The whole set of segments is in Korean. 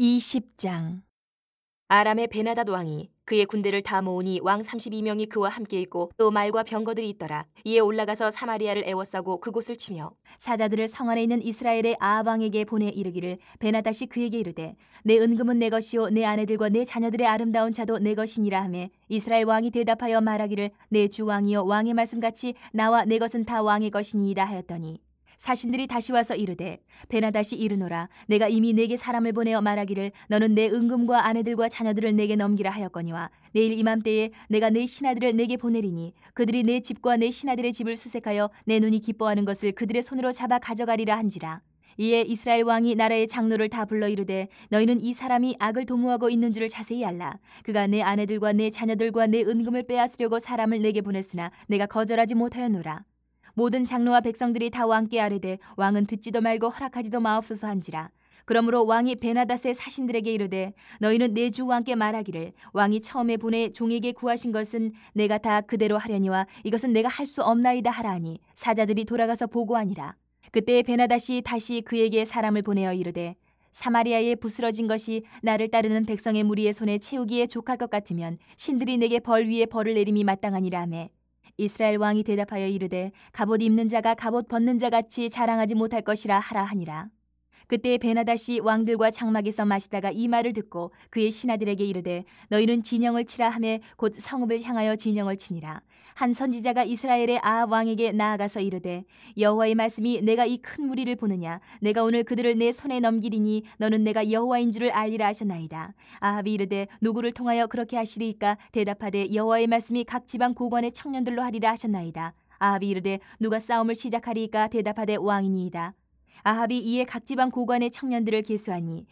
20장. 아람의 베나닷 왕이 그의 군대를 다 모으니 왕 32명이 그와 함께 있고 또 말과 병거들이 있더라. 이에 올라가서 사마리아를 에워싸고 그곳을 치며 사자들을 성 안에 있는 이스라엘의 아합 왕에게 보내 이르기를, 베나닷이 그에게 이르되 내 은금은 내 것이요 내 아내들과 내 자녀들의 아름다운 차도 내 것이니라 하매, 이스라엘 왕이 대답하여 말하기를, 내 주 왕이여 왕의 말씀같이 나와 내 것은 다 왕의 것이니이다 하였더니, 사신들이 다시 와서 이르되, 베나닷이 이르노라, 내가 이미 내게 사람을 보내어 말하기를 너는 내 은금과 아내들과 자녀들을 내게 넘기라 하였거니와, 내일 이맘때에 내가 내 신하들을 내게 보내리니 그들이 내 집과 내 신하들의 집을 수색하여 내 눈이 기뻐하는 것을 그들의 손으로 잡아 가져가리라 한지라. 이에 이스라엘 왕이 나라의 장로를 다 불러 이르되, 너희는 이 사람이 악을 도모하고 있는 줄을 자세히 알라. 그가 내 아내들과 내 자녀들과 내 은금을 빼앗으려고 사람을 내게 보냈으나 내가 거절하지 못하였노라. 모든 장로와 백성들이 다 왕께 아뢰되 왕은 듣지도 말고 허락하지도 마옵소서 한지라. 그러므로 왕이 베나닷의 사신들에게 이르되, 너희는 내 주 왕께 말하기를, 왕이 처음에 보내 종에게 구하신 것은 내가 다 그대로 하려니와 이것은 내가 할 수 없나이다 하라 하니, 사자들이 돌아가서 보고하니라. 그때 베나닷이 다시 그에게 사람을 보내어 이르되, 사마리아에 부스러진 것이 나를 따르는 백성의 무리의 손에 채우기에 족할 것 같으면 신들이 내게 벌 위에 벌을 내림이 마땅하니라 하매, 이스라엘 왕이 대답하여 이르되, 갑옷 입는 자가 갑옷 벗는 자 같이 자랑하지 못할 것이라 하라 하니라. 그때 베나닷이 왕들과 장막에서 마시다가 이 말을 듣고 그의 신하들에게 이르되, 너희는 진영을 치라 하매 곧 성읍을 향하여 진영을 치니라. 한 선지자가 이스라엘의 아합 왕에게 나아가서 이르되, 여호와의 말씀이 내가 이 큰 무리를 보느냐, 내가 오늘 그들을 내 손에 넘기리니 너는 내가 여호와인 줄을 알리라 하셨나이다. 아합이 이르되, 누구를 통하여 그렇게 하시리이까? 대답하되, 여호와의 말씀이 각 지방 고관의 청년들로 하리라 하셨나이다. 아합이 이르되, 누가 싸움을 시작하리이까? 대답하되, 왕이니이다. 아합이 이에 각 지방 고관의 청년들을 계수하니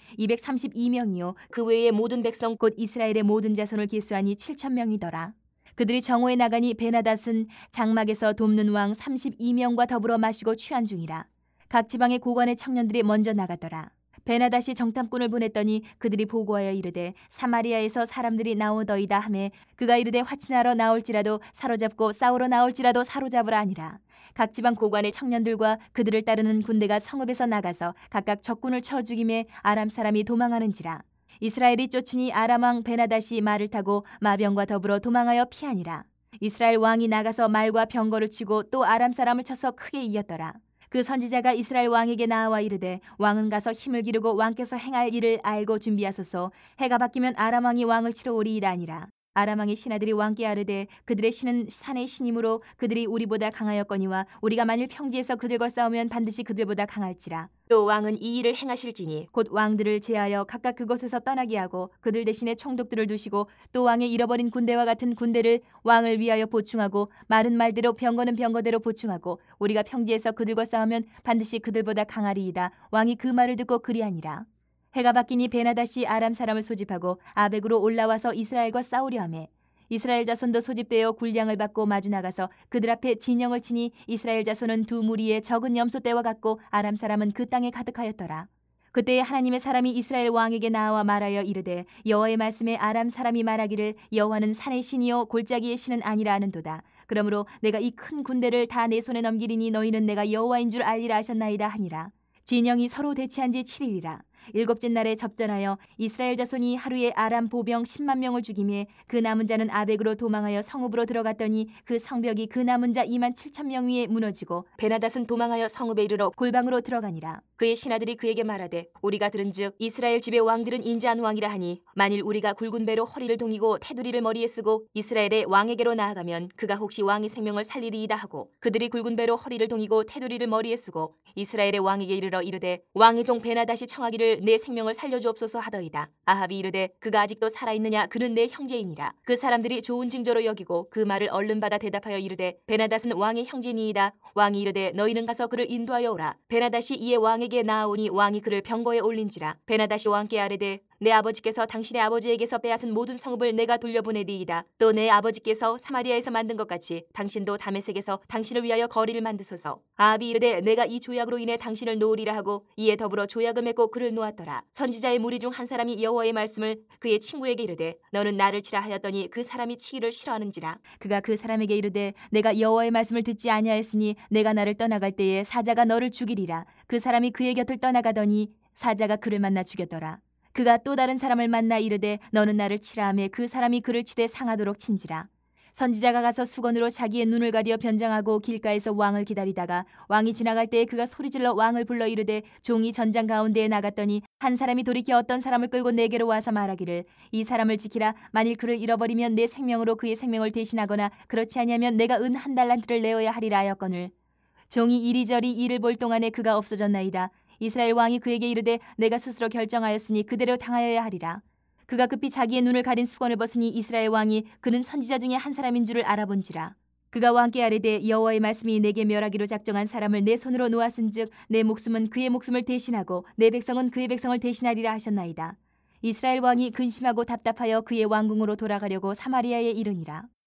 232명이요 그 외의 모든 백성 곧 이스라엘의 모든 자손을 계수하니 7,000명이더라. 그들이 정오에 나가니 베나닷은 장막에서 돕는 왕 32명과 더불어 마시고 취한 중이라. 각 지방의 고관의 청년들이 먼저 나가더라. 베나닷이 정탐꾼을 보냈더니 그들이 보고하여 이르되, 사마리아에서 사람들이 나오더이다 하매, 그가 이르되, 화친하러 나올지라도 사로잡고 싸우러 나올지라도 사로잡으라 하니라. 각 지방 고관의 청년들과 그들을 따르는 군대가 성읍에서 나가서 각각 적군을 쳐 죽임에 아람 사람이 도망하는지라. 이스라엘이 쫓으니 아람 왕 베나닷이 말을 타고 마병과 더불어 도망하여 피하니라. 이스라엘 왕이 나가서 말과 병거를 치고 또 아람 사람을 쳐서 크게 이겼더라. 그 선지자가 이스라엘 왕에게 나와 이르되, 왕은 가서 힘을 기르고 왕께서 행할 일을 알고 준비하소서. 해가 바뀌면 아람 왕이 왕을 치러 오리이다 하니라. 아람 왕의 신하들이 왕께 아뢰되, 그들의 신은 산의 신이므로 그들이 우리보다 강하였거니와 우리가 만일 평지에서 그들과 싸우면 반드시 그들보다 강할지라. 또 왕은 이 일을 행하실지니 곧 왕들을 제하여 각각 그곳에서 떠나게 하고 그들 대신에 총독들을 두시고 또 왕의 잃어버린 군대와 같은 군대를 왕을 위하여 보충하고, 말은 말대로 병거는 병거대로 보충하고, 우리가 평지에서 그들과 싸우면 반드시 그들보다 강하리이다. 왕이 그 말을 듣고 그리하니라. 해가 바뀌니 베나닷이 아람 사람을 소집하고 아벡으로 올라와서 이스라엘과 싸우려 하매, 이스라엘 자손도 소집되어 군량을 받고 마주 나가서 그들 앞에 진영을 치니 이스라엘 자손은 두 무리의 적은 염소떼와 같고 아람 사람은 그 땅에 가득하였더라. 그때에 하나님의 사람이 이스라엘 왕에게 나와 말하여 이르되, 여호와의 말씀에 아람 사람이 말하기를, 여호와는 산의 신이요 골짜기의 신은 아니라 하는도다. 그러므로 내가 이 큰 군대를 다 내 손에 넘기리니 너희는 내가 여호와인 줄 알리라 하셨나이다 하니라. 진영이 서로 대치한 지 7일이라. 일곱째 날에 접전하여 이스라엘 자손이 하루에 아람 보병 10만 명을 죽이매, 그 남은 자는 아벡으로 도망하여 성읍으로 들어갔더니 그 성벽이 그 남은 자 2만 7천 명 위에 무너지고 베나닷은 도망하여 성읍에 이르러 골방으로 들어가니라. 그의 신하들이 그에게 말하되, 우리가 들은즉 이스라엘 집의 왕들은 인자한 왕이라 하니, 만일 우리가 굵은 배로 허리를 동이고 테두리를 머리에 쓰고 이스라엘의 왕에게로 나아가면 그가 혹시 왕의 생명을 살리리이다 하고, 그들이 굵은 배로 허리를 동이고 테두리를 머리에 쓰고 이스라엘의 왕에게 이르러 이르되, 왕의 종 베나닷이 청하기를 내 생명을 살려주옵소서 하더이다. 아합이 이르되, 그가 아직도 살아있느냐? 그는 내 형제이니라. 그 사람들이 좋은 징조로 여기고 그 말을 얼른 받아 대답하여 이르되, 베나닷은 왕의 형제니이다. 왕이 이르되, 너희는 가서 그를 인도하여 오라. 베나닷이 이에 왕에게 나아오니 왕이 그를 병거에 올린지라. 베나닷이 왕께 아뢰되, 내 아버지께서 당신의 아버지에게서 빼앗은 모든 성읍을 내가 돌려보내리이다. 또 내 아버지께서 사마리아에서 만든 것 같이 당신도 다메섹에서 당신을 위하여 거리를 만드소서. 아합이 이르되, 내가 이 조약으로 인해 당신을 놓으리라 하고 이에 더불어 조약을 맺고 그를 놓았더라. 선지자의 무리 중 한 사람이 여호와의 말씀을 그의 친구에게 이르되, 너는 나를 치라 하였더니 그 사람이 치기를 싫어하는지라. 그가 그 사람에게 이르되, 내가 여호와의 말씀을 듣지 아니하였으니 내가 나를 떠나갈 때에 사자가 너를 죽이리라. 그 사람이 그의 곁을 떠나가더니 사자가 그를 만나 죽였더라. 그가 또 다른 사람을 만나 이르되 너는 나를 치라 하매 그 사람이 그를 치되 상하도록 친지라. 선지자가 가서 수건으로 자기의 눈을 가려 변장하고 길가에서 왕을 기다리다가 왕이 지나갈 때에 그가 소리질러 왕을 불러 이르되 종이 전장 가운데에 나갔더니 한 사람이 돌이켜 어떤 사람을 끌고 내게로 와서 말하기를 이 사람을 지키라. 만일 그를 잃어버리면 내 생명으로 그의 생명을 대신하거나 그렇지 아니하면 내가 은 한 달란트를 내어야 하리라 하였거늘 종이 이리저리 이를 볼 동안에 그가 없어졌나이다. 이스라엘 왕이 그에게 이르되 내가 스스로 결정하였으니 그대로 당하여야 하리라. 그가 급히 자기의 눈을 가린 수건을 벗으니 이스라엘 왕이 그는 선지자 중에 한 사람인 줄을 알아본지라. 그가 왕께 아뢰되 여호와의 말씀이 내게 멸하기로 작정한 사람을 내 손으로 놓았은즉 내 목숨은 그의 목숨을 대신하고 내 백성은 그의 백성을 대신하리라 하셨나이다. 이스라엘 왕이 근심하고 답답하여 그의 왕궁으로 돌아가려고 사마리아에 이르니라.